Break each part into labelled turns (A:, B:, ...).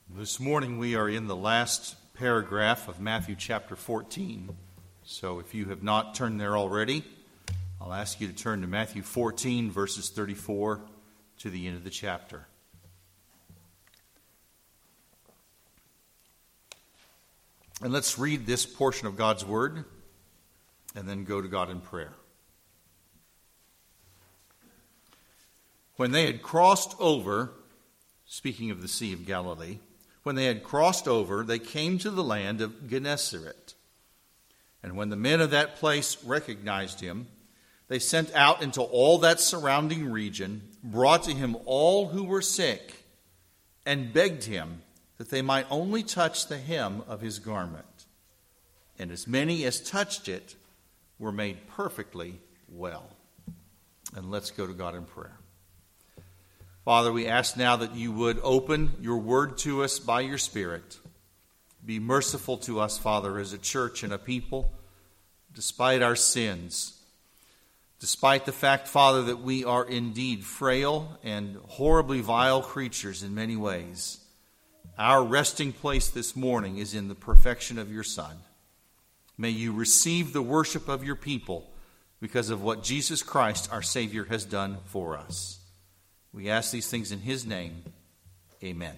A: This morning we are in the last paragraph of Matthew chapter 14. So if you have not turned there already, I'll ask you to turn to Matthew 14, verses 34 to the end of the chapter. And let's read this portion of God's Word and then go to God in prayer. When they had crossed over, speaking of the Sea of Galilee, when they had crossed over, they came to the land of Gennesaret. And when the men of that place recognized him, they sent out into all that surrounding region, brought to him all who were sick, and begged him that they might only touch the hem of his garment. And as many as touched it were made perfectly well. And let's go to God in prayer. Father, we ask now that you would open your word to us by your Spirit. Be merciful to us, Father, as a church and a people, despite our sins. Despite the fact, Father, that we are indeed frail and horribly vile creatures in many ways. Our resting place this morning is in the perfection of your Son. May you receive the worship of your people because of what Jesus Christ, our Savior, has done for us. We ask these things in his name. Amen.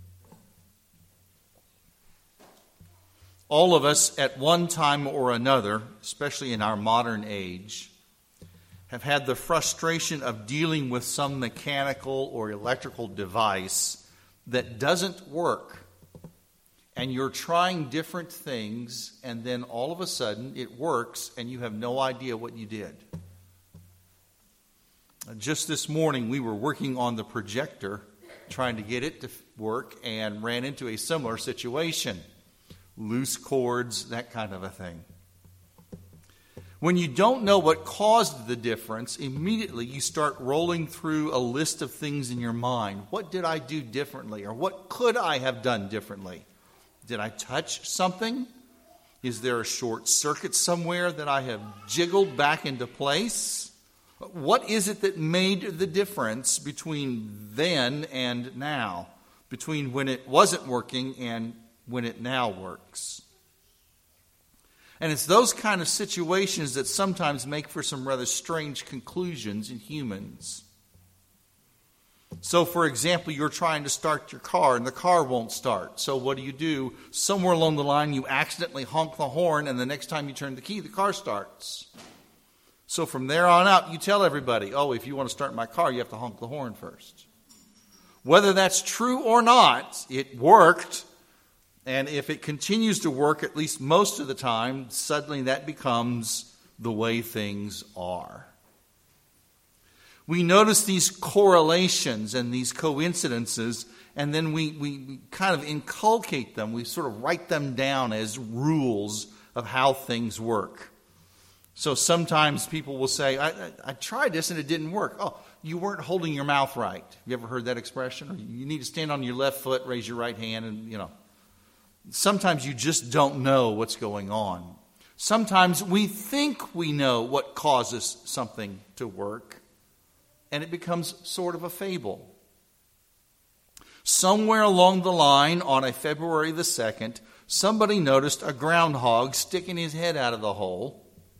A: All of us at one time or another, especially in our modern age, have had the frustration of dealing with some mechanical or electrical device that doesn't work. And you're trying different things, and then all of a sudden it works, and you have no idea what you did. Just this morning, we were working on the projector, trying to get it to work, and ran into a similar situation. Loose cords, that kind of a thing. When you don't know what caused the difference, immediately you start rolling through a list of things in your mind. What did I do differently? Or what could I have done differently? Did I touch something? Is there a short circuit somewhere that I have jiggled back into place? What is it that made the difference between then and now? Between when it wasn't working and when it now works? And it's those kind of situations that sometimes make for some rather strange conclusions in humans. So, for example, you're trying to start your car and the car won't start. So what do? Somewhere along the line you accidentally honk the horn, and the next time you turn the key, the car starts. So from there on out, you tell everybody, if you want to start my car, you have to honk the horn first. Whether that's true or not, it worked. And if it continues to work, at least most of the time, suddenly that becomes the way things are. We notice these correlations and these coincidences, and then we kind of inculcate them. We sort of write them down as rules of how things work. So sometimes people will say, I tried this and it didn't work. Oh, you weren't holding your mouth right. You ever heard that expression? Or you need to stand on your left foot, raise your right hand, and Sometimes you just don't know what's going on. Sometimes we think we know what causes something to work, and it becomes sort of a fable. Somewhere along the line on a February the 2nd, somebody noticed a groundhog sticking his head out of the hole,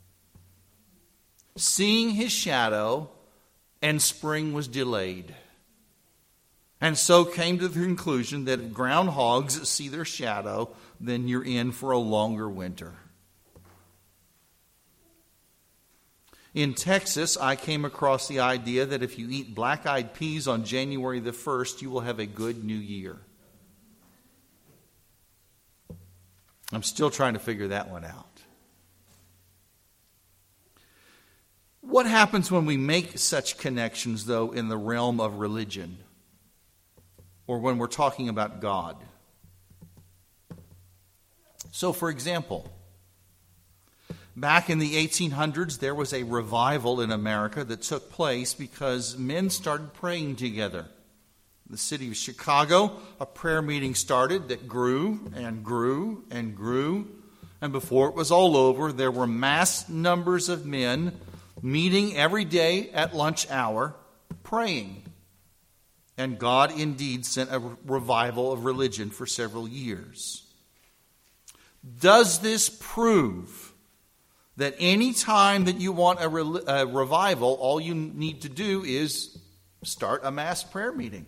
A: seeing his shadow, and spring was delayed. And so came to the conclusion that if groundhogs see their shadow, then you're in for a longer winter. In Texas, I came across the idea that if you eat black-eyed peas on January the 1st, you will have a good new year. I'm still trying to figure that one out. What happens when we make such connections, though, in the realm of religion? Or when we're talking about God? So, for example, back in the 1800s, there was a revival in America that took place because men started praying together. In the city of Chicago, a prayer meeting started that grew and grew and grew. And before it was all over, there were mass numbers of men meeting every day at lunch hour, praying. And God indeed sent a revival of religion for several years. Does this prove that any time that you want a revival, all you need to do is start a mass prayer meeting?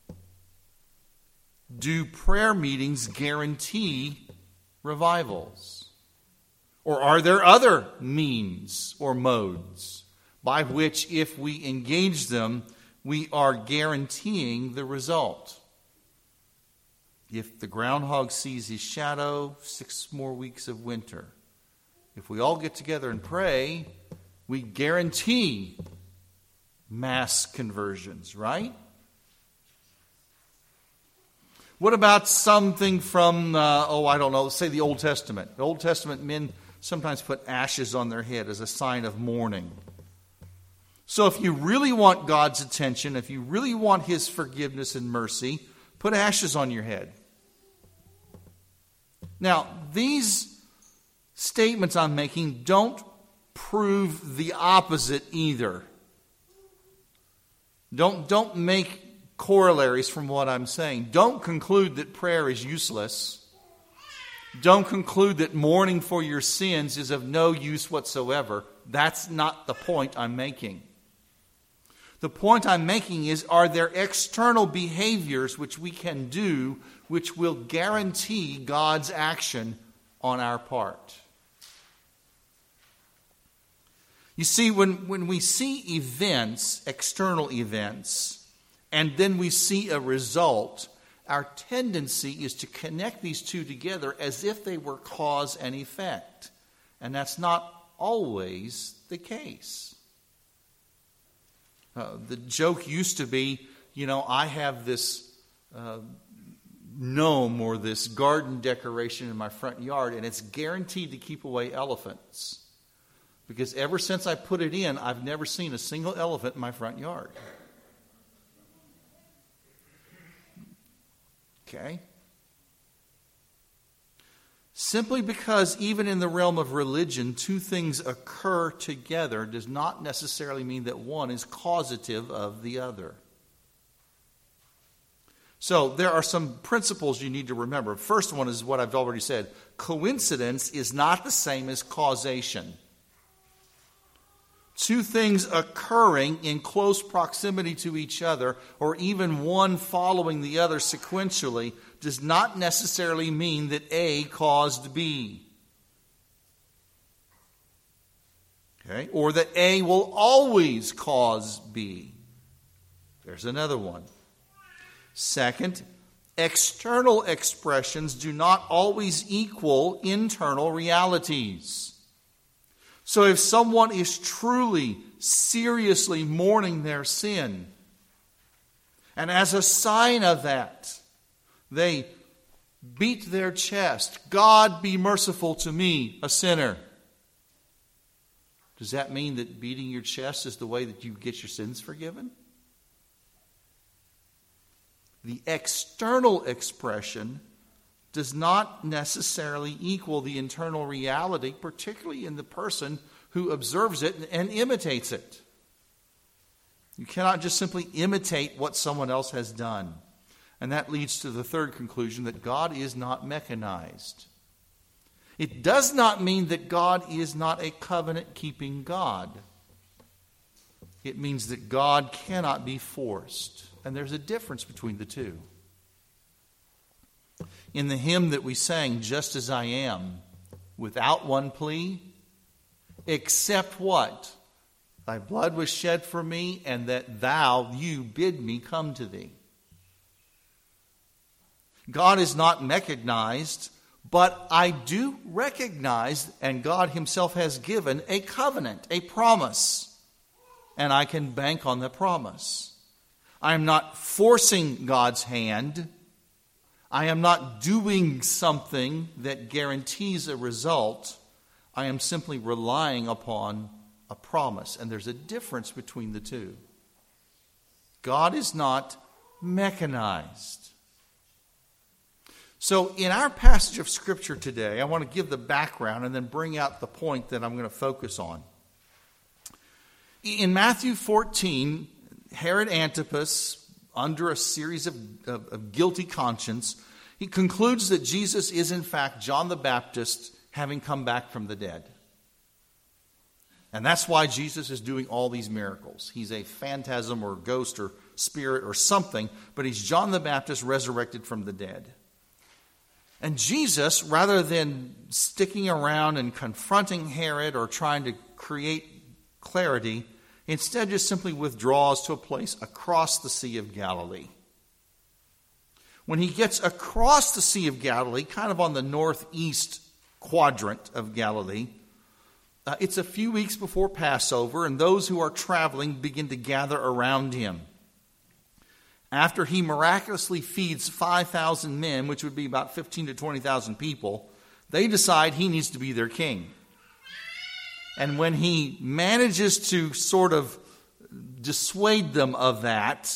A: Do prayer meetings guarantee revivals? Or are there other means or modes by which, if we engage them, we are guaranteeing the result? If the groundhog sees his shadow, 6 more weeks of winter. If we all get together and pray, we guarantee mass conversions, right? What about something from, let's say the Old Testament. The Old Testament men sometimes put ashes on their head as a sign of mourning. So if you really want God's attention, if you really want His forgiveness and mercy, put ashes on your head. Now, these statements I'm making don't prove the opposite either. Don't make corollaries from what I'm saying. Don't conclude that prayer is useless. Don't conclude that mourning for your sins is of no use whatsoever. That's not the point I'm making. The point I'm making is, are there external behaviors which we can do which will guarantee God's action on our part? You see, when we see events, external events, and then we see a result, our tendency is to connect these two together as if they were cause and effect. And that's not always the case. The joke used to be, I have this gnome or this garden decoration in my front yard, and it's guaranteed to keep away elephants. Because ever since I put it in, I've never seen a single elephant in my front yard. Okay? Simply because even in the realm of religion, two things occur together does not necessarily mean that one is causative of the other. So there are some principles you need to remember. First one is what I've already said. Coincidence is not the same as causation. Two things occurring in close proximity to each other, or even one following the other sequentially, does not necessarily mean that A caused B. Okay? Or that A will always cause B. There's another one. Second, external expressions do not always equal internal realities. So if someone is truly, seriously mourning their sin, and as a sign of that, they beat their chest, God be merciful to me, a sinner. Does that mean that beating your chest is the way that you get your sins forgiven? The external expression does not necessarily equal the internal reality, particularly in the person who observes it and imitates it. You cannot just simply imitate what someone else has done. And that leads to the third conclusion, that God is not mechanized. It does not mean that God is not a covenant-keeping God. It means that God cannot be forced. And there's a difference between the two. In the hymn that we sang, Just As I Am, without one plea, except what? Thy blood was shed for me, and that you bid me come to thee. God is not mechanized, but I do recognize, and God Himself has given, a covenant, a promise. And I can bank on the promise. I am not forcing God's hand. I am not doing something that guarantees a result. I am simply relying upon a promise. And there's a difference between the two. God is not mechanized. So in our passage of Scripture today, I want to give the background and then bring out the point that I'm going to focus on. In Matthew 14, Herod Antipas, under a series of guilty conscience, he concludes that Jesus is in fact John the Baptist having come back from the dead. And that's why Jesus is doing all these miracles. He's a phantasm or ghost or spirit or something, but he's John the Baptist resurrected from the dead. And Jesus, rather than sticking around and confronting Herod or trying to create clarity, instead just simply withdraws to a place across the Sea of Galilee. When he gets across the Sea of Galilee, kind of on the northeast quadrant of Galilee, it's a few weeks before Passover, and those who are traveling begin to gather around him. After he miraculously feeds 5,000 men, which would be about 15 to 20,000 people, they decide he needs to be their king. And when he manages to sort of dissuade them of that,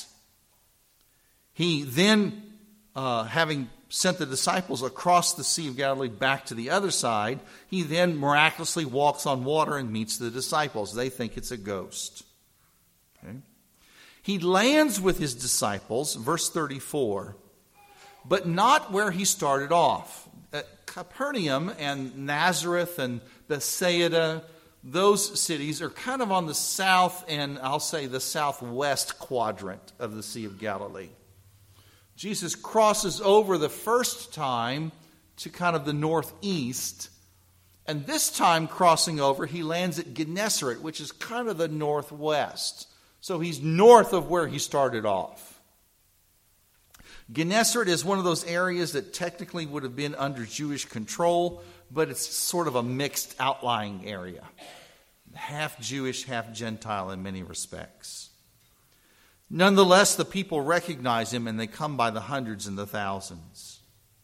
A: he then, having sent the disciples across the Sea of Galilee back to the other side, he then miraculously walks on water and meets the disciples. They think it's a ghost. Okay? He lands with his disciples, verse 34, but not where he started off. At Capernaum and Nazareth and Bethsaida, those cities are kind of on the south and I'll say the southwest quadrant of the Sea of Galilee. Jesus crosses over the first time to kind of the northeast, and this time crossing over, he lands at Gennesaret, which is kind of the northwest. So he's north of where he started off. Gennesaret is one of those areas that technically would have been under Jewish control, but it's sort of a mixed outlying area. Half Jewish, half Gentile in many respects. Nonetheless, the people recognize him and they come by the hundreds and the thousands.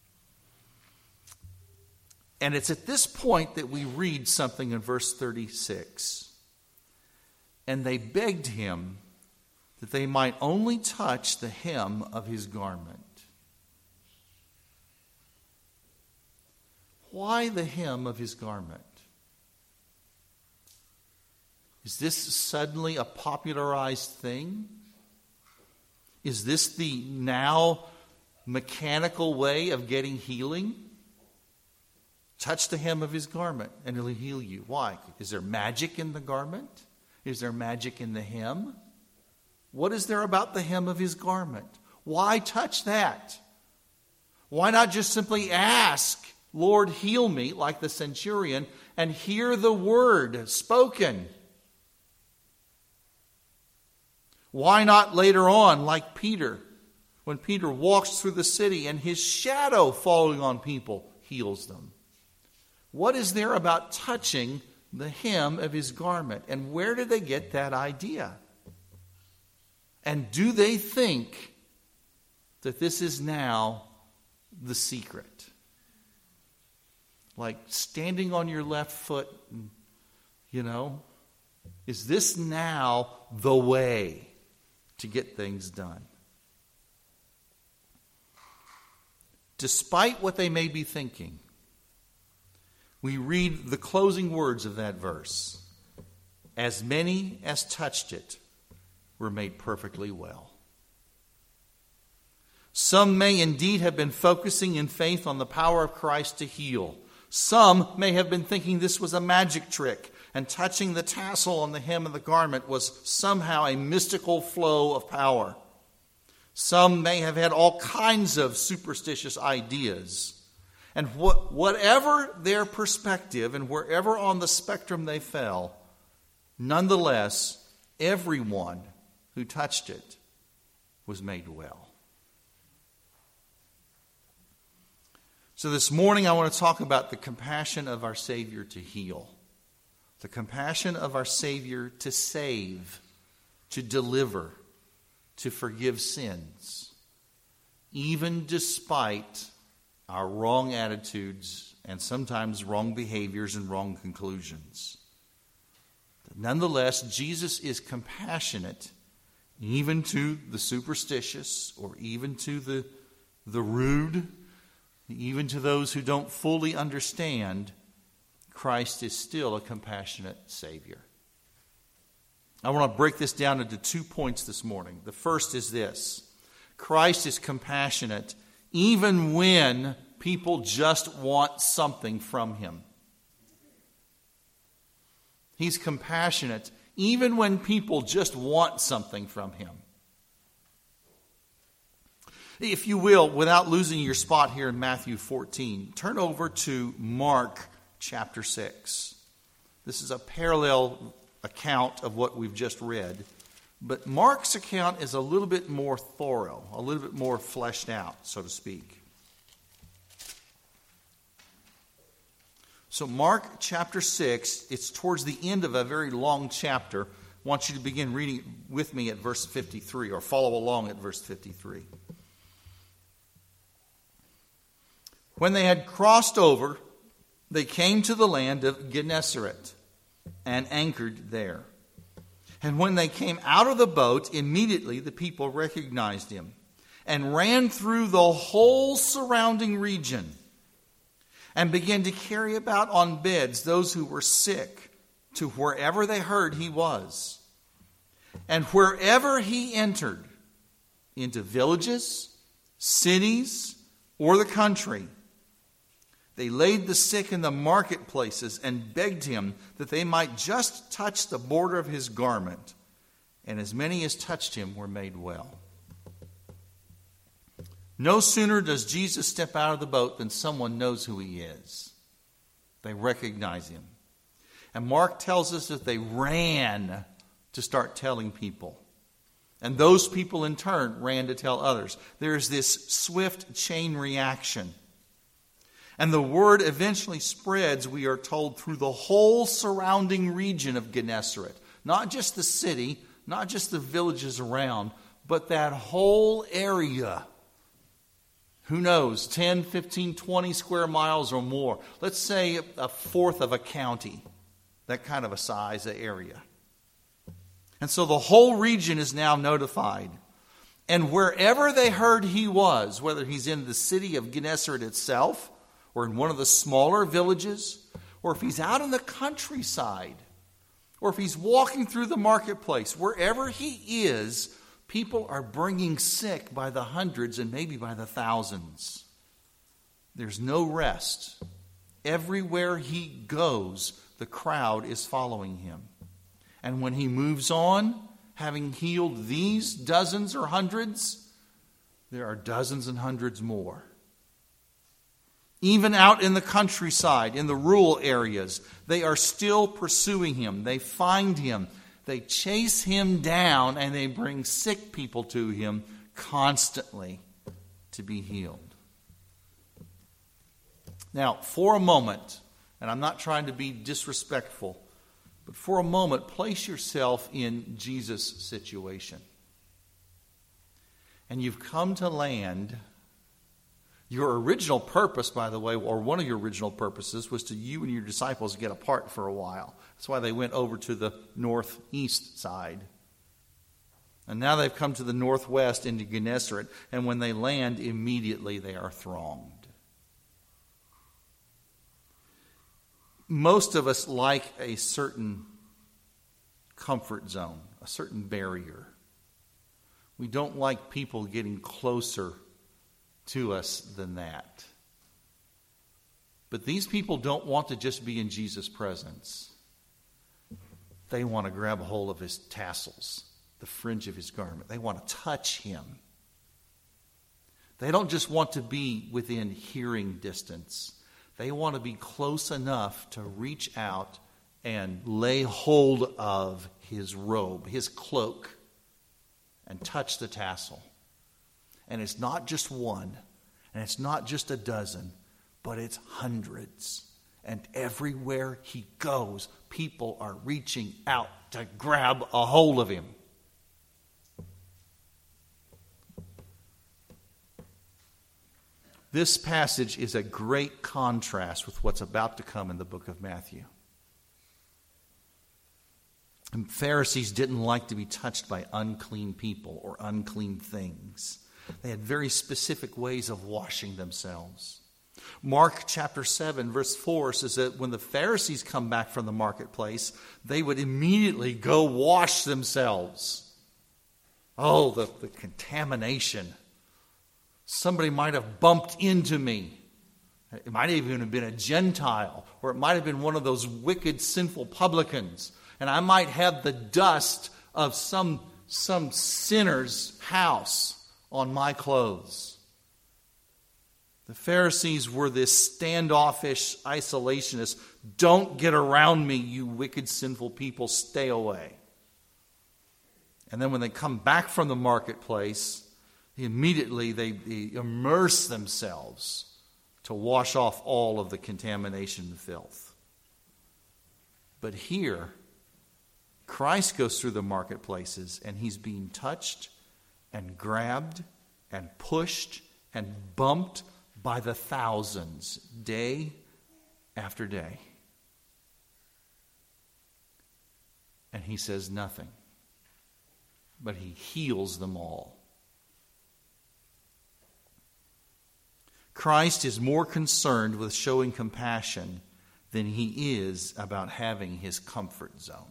A: And it's at this point that we read something in verse 36. And they begged him that they might only touch the hem of his garment. Why the hem of his garment? Is this suddenly a popularized thing? Is this the now mechanical way of getting healing? Touch the hem of his garment and he'll heal you. Why? Is there magic in the garment? Is there magic in the hem? What is there about the hem of his garment? Why touch that? Why not just simply ask, Lord, heal me, like the centurion, and hear the word spoken? Why not later on, like Peter, when Peter walks through the city and his shadow falling on people heals them? What is there about touching the hem of his garment? And where did they get that idea? And do they think that this is now the secret? Like standing on your left foot, is this now the way to get things done? Despite what they may be thinking, we read the closing words of that verse. As many as touched it were made perfectly well. Some may indeed have been focusing in faith on the power of Christ to heal. Some may have been thinking this was a magic trick, and touching the tassel on the hem of the garment was somehow a mystical flow of power. Some may have had all kinds of superstitious ideas. And whatever their perspective and wherever on the spectrum they fell, nonetheless, everyone who touched it was made well. So this morning I want to talk about the compassion of our Savior to heal. The compassion of our Savior to save, to deliver, to forgive sins, even despite our wrong attitudes and sometimes wrong behaviors and wrong conclusions. Nonetheless, Jesus is compassionate even to the superstitious or even to the rude, even to those who don't fully understand. Christ is still a compassionate Savior. I want to break this down into 2 points this morning. The first is this. Christ is compassionate even when people just want something from him. He's compassionate even when people just want something from him. If you will, without losing your spot here in Matthew 14, turn over to Mark chapter 6. This is a parallel account of what we've just read. But Mark's account is a little bit more thorough, a little bit more fleshed out, so to speak. So Mark chapter 6, it's towards the end of a very long chapter. I want you to begin reading with me at verse 53, or follow along at verse 53. When they had crossed over, they came to the land of Gennesaret and anchored there. And when they came out of the boat, immediately the people recognized him and ran through the whole surrounding region and began to carry about on beds those who were sick to wherever they heard he was. And wherever he entered, into villages, cities, or the country, they laid the sick in the marketplaces and begged him that they might just touch the border of his garment. And as many as touched him were made well. No sooner does Jesus step out of the boat than someone knows who he is. They recognize him. And Mark tells us that they ran to start telling people. And those people in turn ran to tell others. There's this swift chain reaction. And the word eventually spreads, we are told, through the whole surrounding region of Gennesaret. Not just the city, not just the villages around, but that whole area. Who knows, 10, 15, 20 square miles or more. Let's say a fourth of a county. That kind of a size area. And so the whole region is now notified. And wherever they heard he was, whether he's in the city of Gennesaret itself, or in one of the smaller villages, or if he's out in the countryside, or if he's walking through the marketplace, wherever he is, people are bringing sick by the hundreds and maybe by the thousands. There's no rest. Everywhere he goes, the crowd is following him. And when he moves on, having healed these dozens or hundreds, there are dozens and hundreds more. Even out in the countryside, in the rural areas, they are still pursuing him. They find him. They chase him down, and they bring sick people to him constantly to be healed. Now, for a moment, and I'm not trying to be disrespectful, but for a moment, place yourself in Jesus' situation. And you've come to land. Your original purpose, by the way, or one of your original purposes, was to you and your disciples get apart for a while. That's why they went over to the northeast side. And now they've come to the northwest into Gennesaret, and when they land, immediately they are thronged. Most of us like a certain comfort zone, a certain barrier. We don't like people getting closer to us than that. But these people don't want to just be in Jesus' presence. They want to grab a hold of his tassels, the fringe of his garment. They want to touch him. They don't just want to be within hearing distance. They want to be close enough to reach out and lay hold of his robe, his cloak, and touch the tassel. And it's not just one, and it's not just a dozen, but it's hundreds. And everywhere he goes, people are reaching out to grab a hold of him. This passage is a great contrast with what's about to come in the book of Matthew. And Pharisees didn't like to be touched by unclean people or unclean things. They had very specific ways of washing themselves. Mark chapter 7 verse 4 says that when the Pharisees come back from the marketplace, they would immediately go wash themselves. Oh, the contamination Somebody might have bumped into me. It might even have been a Gentile, or it might have been one of those wicked, sinful publicans. And I might have the dust of some sinner's house on my clothes. The Pharisees were this standoffish isolationist. Don't get around me, you wicked, sinful people. Stay away. And then when they come back from the marketplace, immediately they immerse themselves to wash off all of the contamination and filth. But here, Christ goes through the marketplaces and he's being touched and grabbed and pushed and bumped by the thousands, day after day. And he says nothing, but he heals them all. Christ is more concerned with showing compassion than he is about having his comfort zone.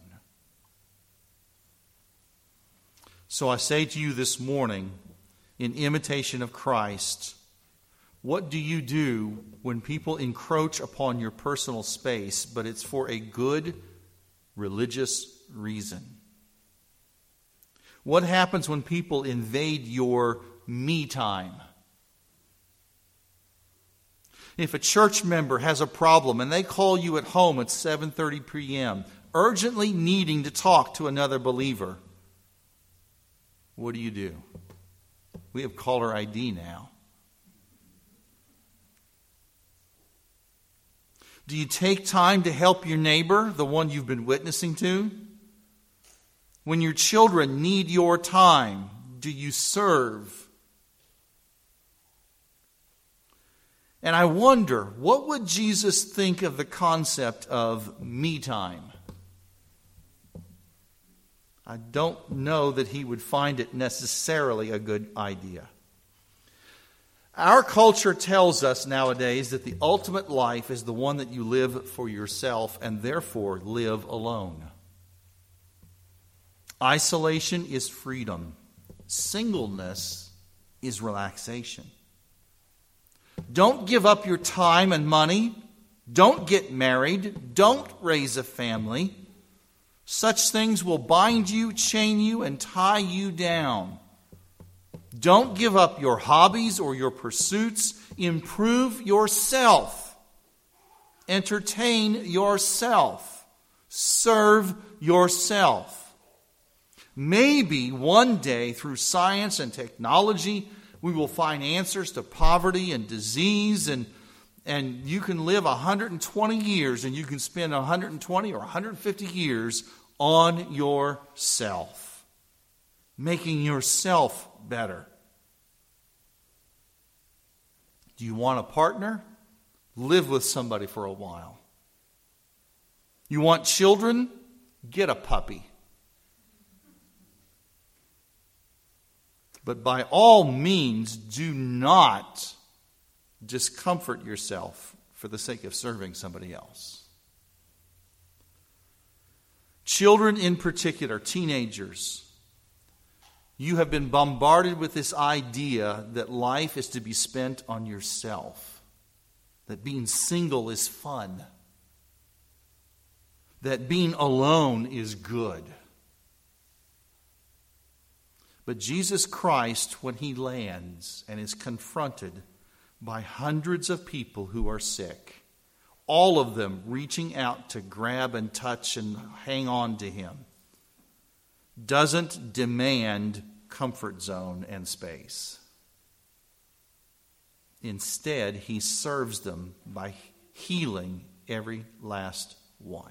A: So I say to you this morning, in imitation of Christ, what do you do when people encroach upon your personal space, but it's for a good religious reason? What happens when people invade your me time? If a church member has a problem and they call you at home at 7:30 p.m., urgently needing to talk to another believer, what do? We have caller ID now. Do you take time to help your neighbor, the one you've been witnessing to? When your children need your time, do you serve? And I wonder, what would Jesus think of the concept of me time? I don't know that he would find it necessarily a good idea. Our culture tells us nowadays that the ultimate life is the one that you live for yourself and therefore live alone. Isolation is freedom. Singleness is relaxation. Don't give up your time and money. Don't get married. Don't raise a family. Such things will bind you, chain you, and tie you down. Don't give up your hobbies or your pursuits. Improve yourself. Entertain yourself. Serve yourself. Maybe one day through science and technology, we will find answers to poverty and disease, and you can live 120 years and you can spend 120 or 150 years on yourself, making yourself better. Do you want a partner? Live with somebody for a while. You want children? Get a puppy. But by all means, do not discomfort yourself for the sake of serving somebody else. Children in particular, teenagers, you have been bombarded with this idea that life is to be spent on yourself, that being single is fun, that being alone is good. But Jesus Christ, when he lands and is confronted by hundreds of people who are sick, all of them reaching out to grab and touch and hang on to him, doesn't demand comfort zone and space. Instead, he serves them by healing every last one.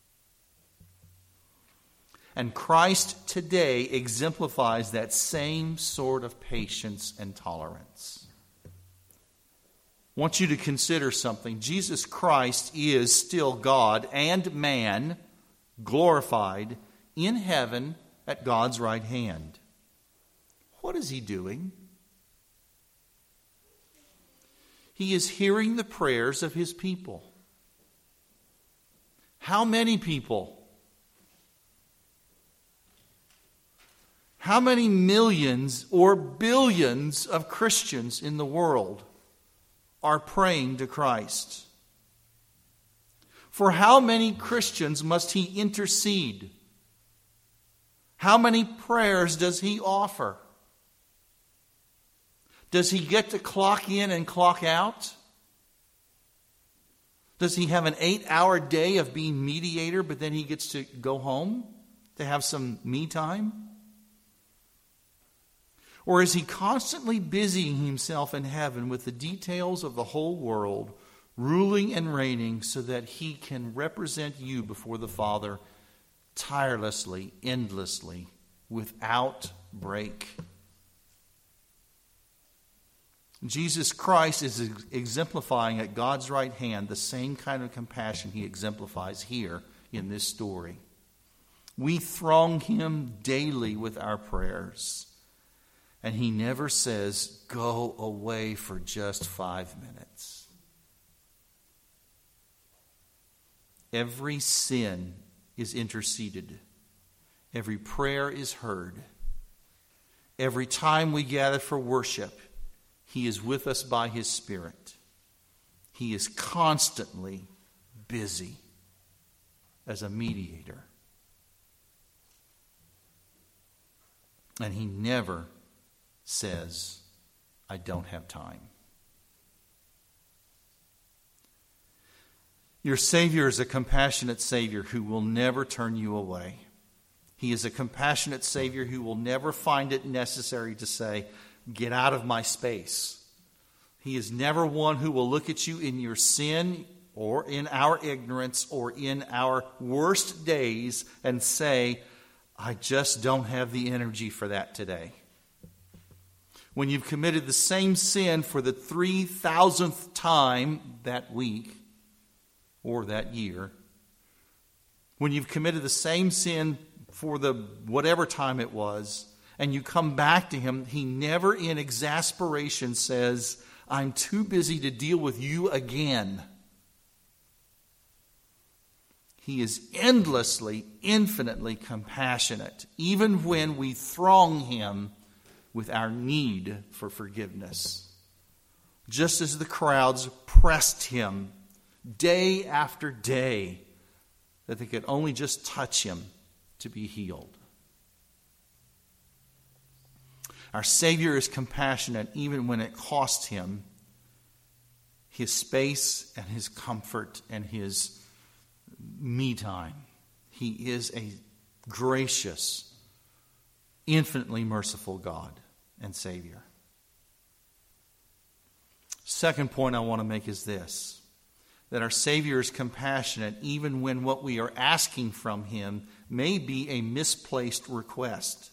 A: And Christ today exemplifies that same sort of patience and tolerance. I want you to consider something. Jesus Christ is still God and man, glorified in heaven at God's right hand. What is he doing? He is hearing the prayers of his people. How many people? How many millions or billions of Christians in the world are praying to Christ? For how many Christians must he intercede? How many prayers does he offer? Does he get to clock in and clock out? Does he have an 8-hour day of being mediator, but then he gets to go home to have some me time? Or is he constantly busying himself in heaven with the details of the whole world, ruling and reigning so that he can represent you before the Father tirelessly, endlessly, without break? Jesus Christ is exemplifying at God's right hand the same kind of compassion he exemplifies here in this story. We throng him daily with our prayers, and he never says, "Go away for just 5 minutes." Every sin is interceded. Every prayer is heard. Every time we gather for worship, he is with us by his Spirit. He is constantly busy as a mediator. And he never says, "I don't have time." Your Savior is a compassionate Savior who will never turn you away. He is a compassionate Savior who will never find it necessary to say, "Get out of my space." He is never one who will look at you in your sin or in our ignorance or in our worst days and say, "I just don't have the energy for that today." When you've committed the same sin for the 3,000th time that week or that year, when you've committed the same sin for the whatever time it was, and you come back to him, he never in exasperation says, "I'm too busy to deal with you again." He is endlessly, infinitely compassionate, even when we throng him with our need for forgiveness. Just as the crowds pressed him day after day, that they could only just touch him to be healed. Our Savior is compassionate even when it costs him his space and his comfort and his me time. He is a gracious, infinitely merciful God and Savior. Second point I want to make is this: that our Savior is compassionate even when what we are asking from him may be a misplaced request.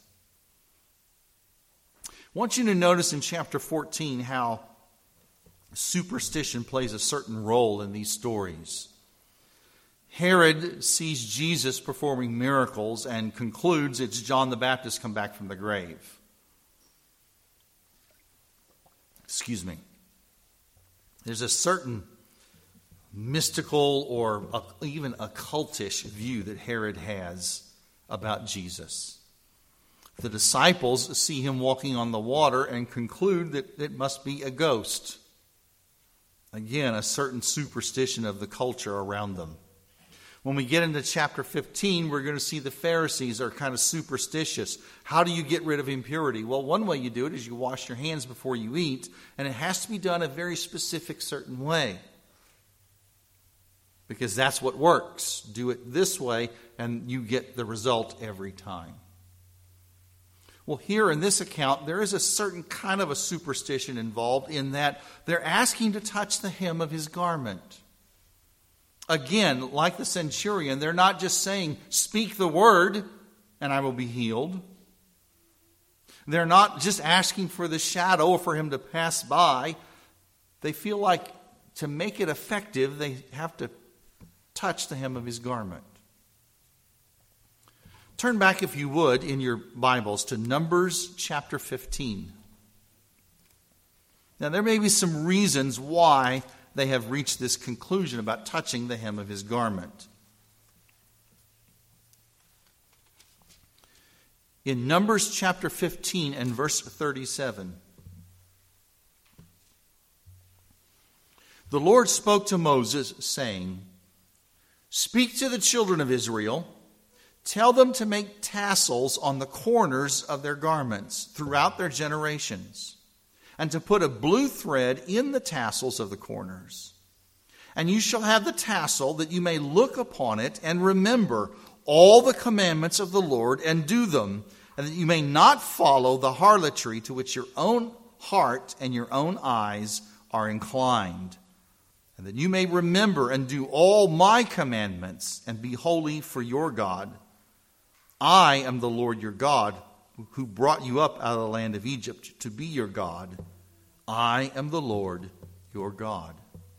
A: I want you to notice in chapter 14 how superstition plays a certain role in these stories. Herod sees Jesus performing miracles and concludes it's John the Baptist come back from the grave. There's a certain mystical or even occultish view that Herod has about Jesus. The disciples see him walking on the water and conclude that it must be a ghost. Again, a certain superstition of the culture around them. When we get into chapter 15, we're going to see the Pharisees are kind of superstitious. How do you get rid of impurity? Well, one way you do it is you wash your hands before you eat, and it has to be done a very specific, certain way. Because that's what works. Do it this way, and you get the result every time. Well, here in this account, there is a certain kind of a superstition involved in that they're asking to touch the hem of his garment. Again, like the centurion, they're not just saying, "Speak the word and I will be healed." They're not just asking for the shadow or for him to pass by. They feel like to make it effective, they have to touch the hem of his garment. Turn back, if you would, in your Bibles to Numbers chapter 15. Now, there may be some reasons why they have reached this conclusion about touching the hem of his garment. In Numbers chapter 15 and verse 37. The Lord spoke to Moses, saying, "Speak to the children of Israel, tell them to make tassels on the corners of their garments throughout their generations, and to put a blue thread in the tassels of the corners. And you shall have the tassel, that you may look upon it and remember all the commandments of the Lord and do them, and that you may not follow the harlotry to which your own heart and your own eyes are inclined, and that you may remember and do all my commandments and be holy for your God. I am the Lord your God, who brought you up out of the land of Egypt to be your God. I am the Lord your God."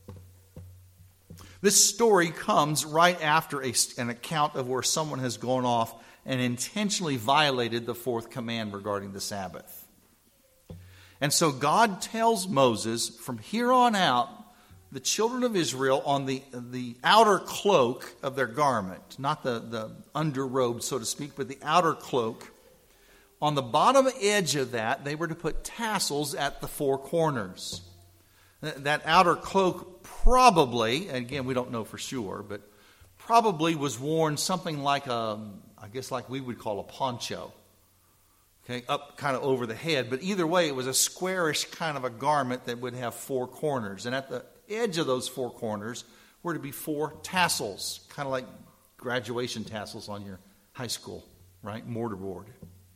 A: This story comes right after an account of where someone has gone off and intentionally violated the fourth command regarding the Sabbath. And so God tells Moses, from here on out, the children of Israel on the outer cloak of their garment, not the underrobe, so to speak, but the outer cloak, on the bottom edge of that, they were to put tassels at the four corners. That outer cloak probably, and again, we don't know for sure, but probably was worn something like like we would call a poncho. Okay, up kind of over the head. But either way, it was a squarish kind of a garment that would have four corners. And at the edge of those four corners were to be four tassels, kind of like graduation tassels on your high school, right? Mortarboard.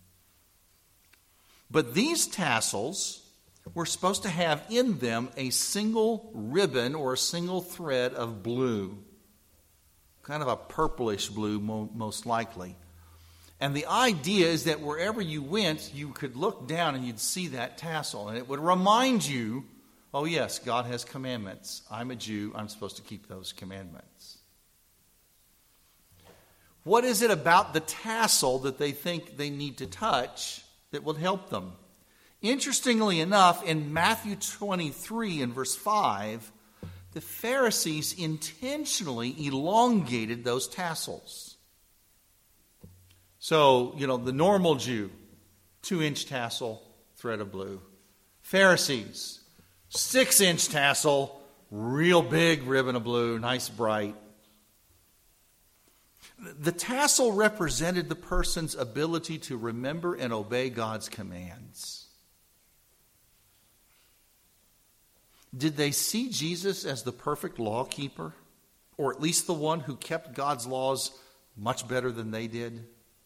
A: But these tassels were supposed to have in them a single ribbon or a single thread of blue, kind of a purplish blue most likely. And the idea is that wherever you went, you could look down and you'd see that tassel. And it would remind you, oh yes, God has commandments. I'm a Jew. I'm supposed to keep those commandments. What is it about the tassel that they think they need to touch that will help them? Interestingly enough, in Matthew 23 and verse 5, the Pharisees intentionally elongated those tassels. So, the normal Jew, 2-inch tassel, thread of blue. Pharisees, 6-inch tassel, real big ribbon of blue, nice bright. The tassel represented the person's ability to remember and obey God's commands. Did they see Jesus as the perfect law keeper? Or at least the one who kept God's laws much better than they did?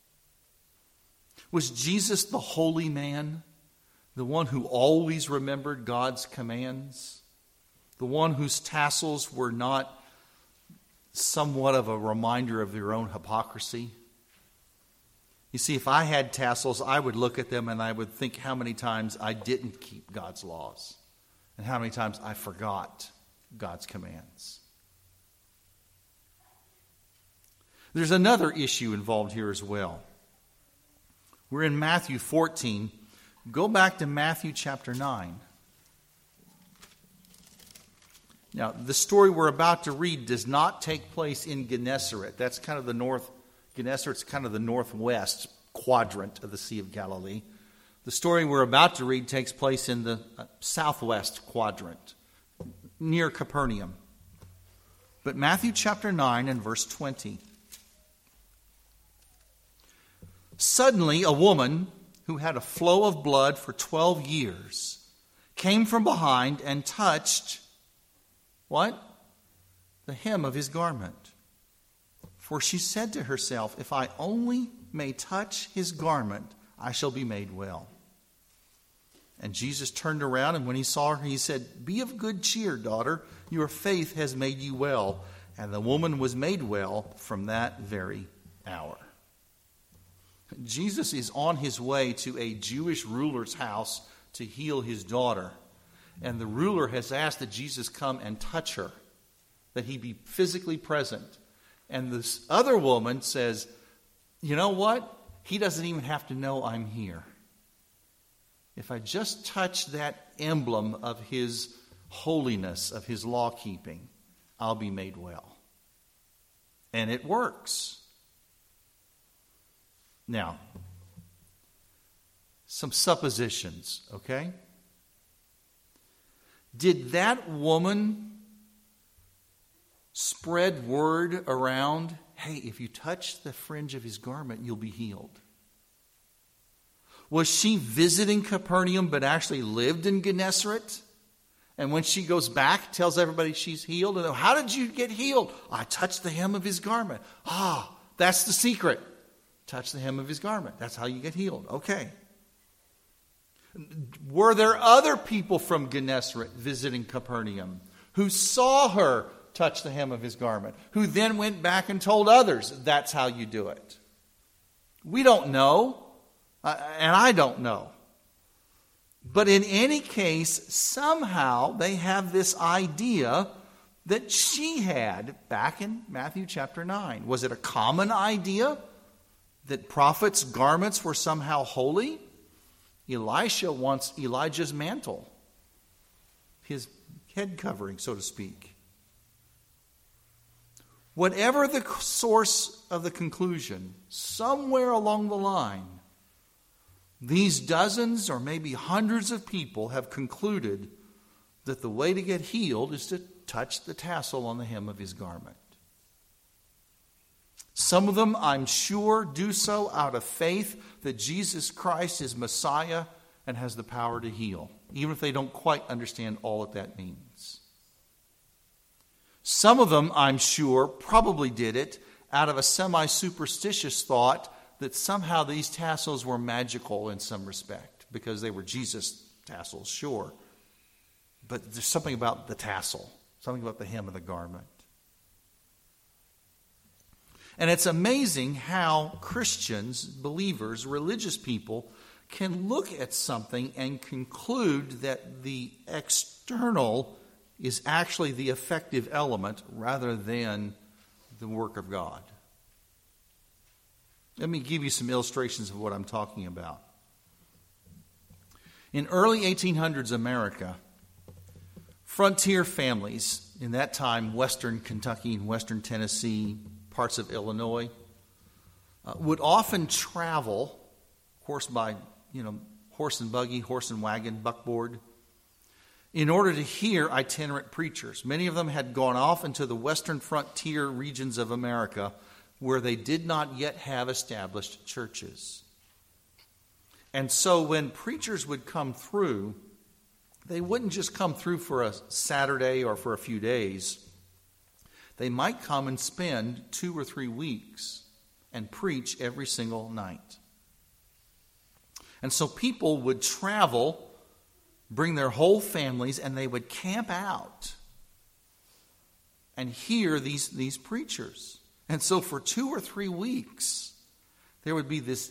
A: Was Jesus the holy man? The one who always remembered God's commands? The one whose tassels were not somewhat of a reminder of their own hypocrisy? You see, if I had tassels, I would look at them and I would think how many times I didn't keep God's laws. And how many times I forgot God's commands. There's another issue involved here as well. We're in Matthew 14. Go back to Matthew chapter 9. Now, the story we're about to read does not take place in Gennesaret. That's kind of the north. Gennesaret's kind of the northwest quadrant of the Sea of Galilee. The story we're about to read takes place in the southwest quadrant, near Capernaum. But Matthew chapter 9 and verse 20. Suddenly a woman who had a flow of blood for 12 years came from behind and touched, what? The hem of his garment. For she said to herself, if I only may touch his garment, I shall be made well. And Jesus turned around, and when he saw her, he said, be of good cheer, daughter. Your faith has made you well. And the woman was made well from that very hour. Jesus is on his way to a Jewish ruler's house to heal his daughter. And the ruler has asked that Jesus come and touch her, that he be physically present. And this other woman says, you know what? He doesn't even have to know I'm here. If I just touch that emblem of his holiness, of his law keeping, I'll be made well. And it works. Now, some suppositions, okay? Did that woman spread word around, hey, if you touch the fringe of his garment, you'll be healed? Was she visiting Capernaum but actually lived in Gennesaret? And when she goes back, tells everybody she's healed. And how did you get healed? I touched the hem of his garment. That's the secret. Touch the hem of his garment. That's how you get healed. Okay. Were there other people from Gennesaret visiting Capernaum who saw her touch the hem of his garment, who then went back and told others that's how you do it? We don't know. And I don't know. But in any case, somehow they have this idea that she had back in Matthew chapter 9. Was it a common idea that prophets' garments were somehow holy? Elisha wants Elijah's mantle, his head covering, so to speak. Whatever the source of the conclusion, somewhere along the line, these dozens or maybe hundreds of people have concluded that the way to get healed is to touch the tassel on the hem of his garment. Some of them, I'm sure, do so out of faith that Jesus Christ is Messiah and has the power to heal, even if they don't quite understand all that means. Some of them, I'm sure, probably did it out of a semi-superstitious thought that somehow these tassels were magical in some respect, because they were Jesus tassels, sure. But there's something about the tassel, something about the hem of the garment. And it's amazing how Christians, believers, religious people can look at something and conclude that the external is actually the effective element rather than the work of God. Let me give you some illustrations of what I'm talking about. In early 1800s America, frontier families, in that time western Kentucky and western Tennessee, parts of Illinois, would often travel, of course by horse and buggy, horse and wagon, buckboard, in order to hear itinerant preachers. Many of them had gone off into the western frontier regions of America where they did not yet have established churches. And so when preachers would come through, they wouldn't just come through for a Saturday or for a few days. They might come and spend 2 or 3 weeks and preach every single night. And so people would travel, bring their whole families, and they would camp out and hear these preachers. And so for 2 or 3 weeks, there would be this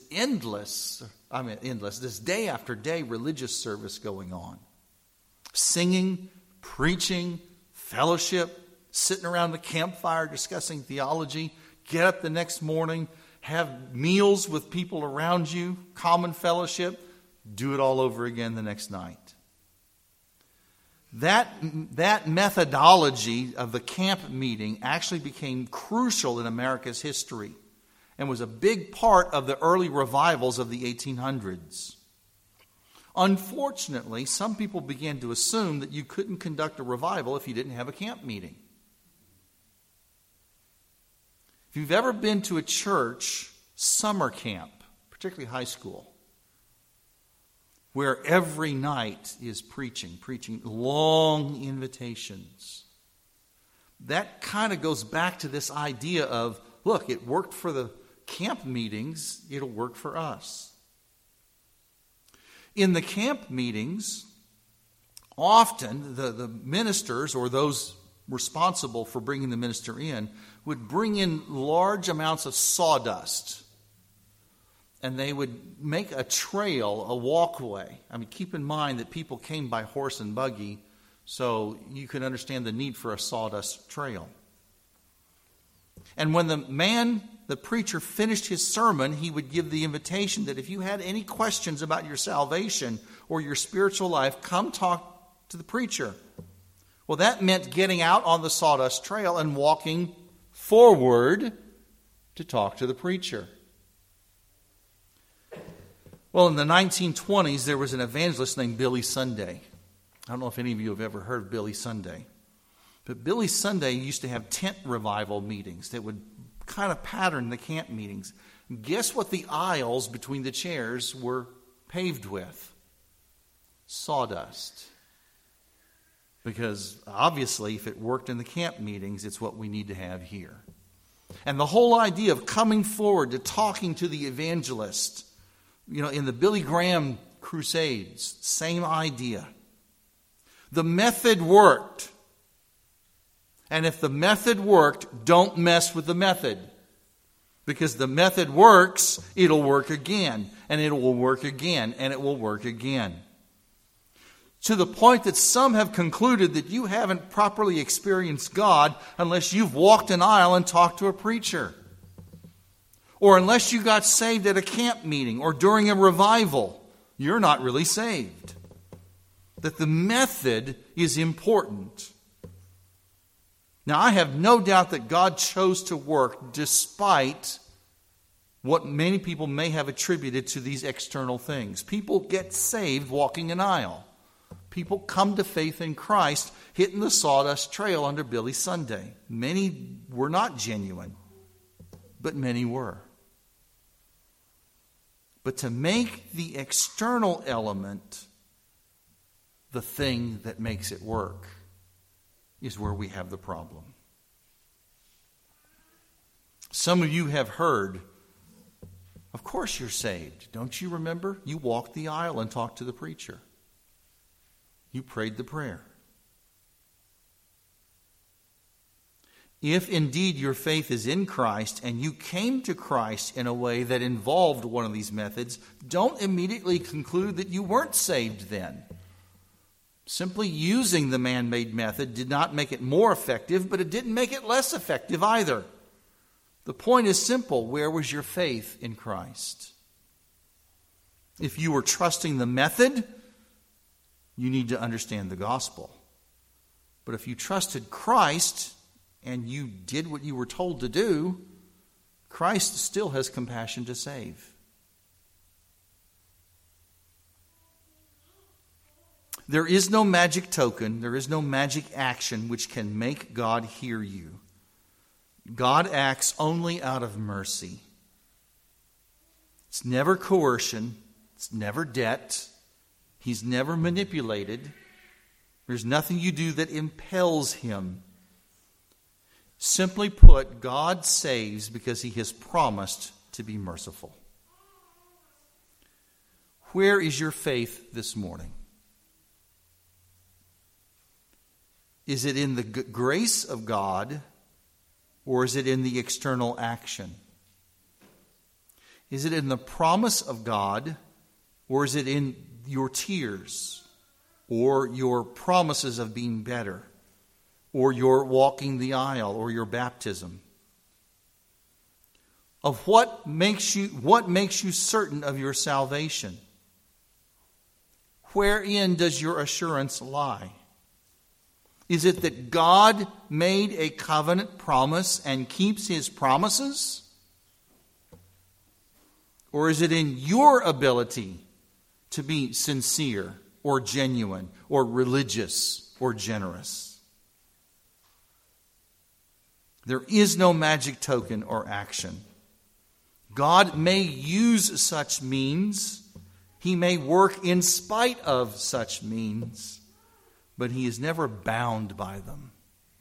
A: this day after day religious service going on. Singing, preaching, fellowship, sitting around the campfire discussing theology, get up the next morning, have meals with people around you, common fellowship, do it all over again the next night. That methodology of the camp meeting actually became crucial in America's history and was a big part of the early revivals of the 1800s. Unfortunately, some people began to assume that you couldn't conduct a revival if you didn't have a camp meeting. If you've ever been to a church summer camp, particularly high school, where every night is preaching long invitations, that kind of goes back to this idea of, look, it worked for the camp meetings, it'll work for us. In the camp meetings, often the ministers or those responsible for bringing the minister in would bring in large amounts of sawdust. And they would make a trail, a walkway. I mean, keep in mind that people came by horse and buggy, so you can understand the need for a sawdust trail. And when the preacher finished his sermon, he would give the invitation that if you had any questions about your salvation or your spiritual life, come talk to the preacher. Well, that meant getting out on the sawdust trail and walking forward to talk to the preacher. Well, in the 1920s, there was an evangelist named Billy Sunday. I don't know if any of you have ever heard of Billy Sunday. But Billy Sunday used to have tent revival meetings that would kind of pattern the camp meetings. Guess what the aisles between the chairs were paved with? Sawdust. Because obviously, if it worked in the camp meetings, it's what we need to have here. And the whole idea of coming forward to talking to the evangelist, in the Billy Graham crusades, same idea. The method worked. And if the method worked, don't mess with the method. Because the method works, it'll work again. And it will work again. And it will work again. To the point that some have concluded that you haven't properly experienced God unless you've walked an aisle and talked to a preacher. Or unless you got saved at a camp meeting or during a revival. You're not really saved. That the method is important. Now, I have no doubt that God chose to work despite what many people may have attributed to these external things. People get saved walking an aisle. People come to faith in Christ hitting the sawdust trail under Billy Sunday. Many were not genuine, but many were. But to make the external element the thing that makes it work is where we have the problem. Some of you have heard, of course you're saved. Don't you remember? You walked the aisle and talked to the preacher. You prayed the prayer. If indeed your faith is in Christ and you came to Christ in a way that involved one of these methods, don't immediately conclude that you weren't saved then. Simply using the man-made method did not make it more effective, but it didn't make it less effective either. The point is simple. Where was your faith in Christ? If you were trusting the method, you need to understand the gospel. But if you trusted Christ and you did what you were told to do, Christ still has compassion to save. There is no magic token, there is no magic action which can make God hear you. God acts only out of mercy. It's never coercion, it's never debt. He's never manipulated. There's nothing you do that impels him. Simply put, God saves because he has promised to be merciful. Where is your faith this morning? Is it in the grace of God, or is it in the external action? Is it in the promise of God, or is it in your tears, or your promises of being better, or your walking the aisle, or your baptism? Of what makes you certain of your salvation? Wherein does your assurance lie? Is it that God made a covenant promise and keeps his promises? Or is it in your ability to be sincere or genuine or religious or generous? There is no magic token or action. God may use such means. He may work in spite of such means. But he is never bound by them.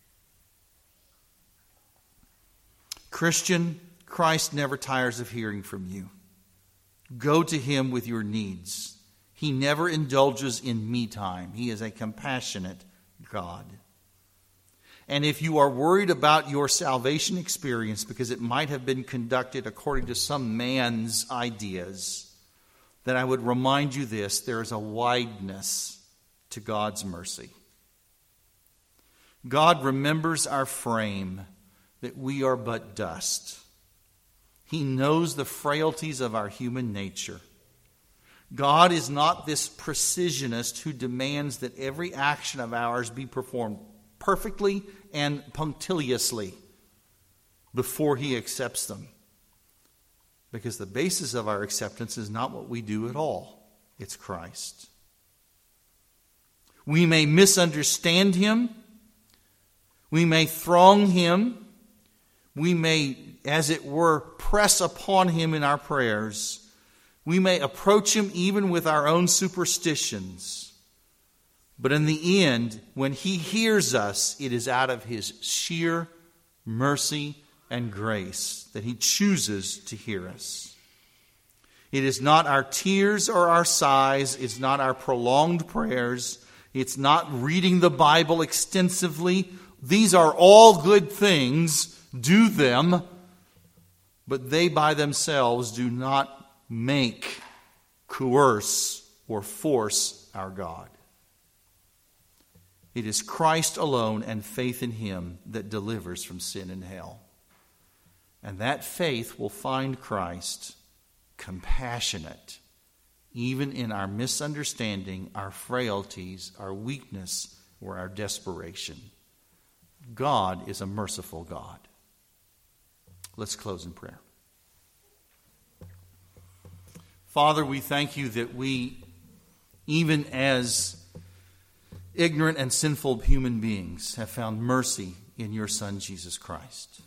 A: Christian, Christ never tires of hearing from you. Go to him with your needs. He never indulges in me time. He is a compassionate God. And if you are worried about your salvation experience because it might have been conducted according to some man's ideas, then I would remind you this: there is a wideness to God's mercy. God remembers our frame, that we are but dust. He knows the frailties of our human nature. God is not this precisionist who demands that every action of ours be performed perfectly and punctiliously before he accepts them. Because the basis of our acceptance is not what we do at all. It's Christ. We may misunderstand Him. We may throng Him. We may, as it were, press upon Him in our prayers. We may approach Him even with our own superstitions. But in the end, when He hears us, it is out of His sheer mercy and grace that He chooses to hear us. It is not our tears or our sighs. It's not our prolonged prayers. It's not reading the Bible extensively. These are all good things. Do them. But they by themselves do not make, coerce, or force our God. It is Christ alone and faith in Him that delivers from sin and hell. And that faith will find Christ compassionate, even in our misunderstanding, our frailties, our weakness, or our desperation. God is a merciful God. Let's close in prayer. Father, we thank You that we, even as ignorant and sinful human beings, have found mercy in Your Son, Jesus Christ.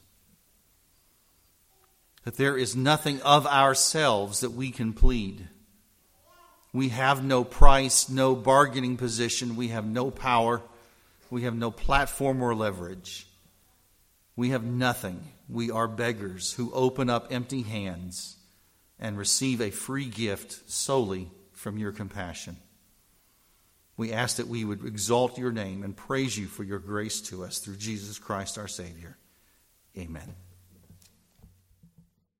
A: That there is nothing of ourselves that we can plead. We have no price, no bargaining position. We have no power. We have no platform or leverage. We have nothing. We are beggars who open up empty hands and receive a free gift solely from Your compassion. We ask that we would exalt Your name and praise You for Your grace to us through Jesus Christ our Savior. Amen.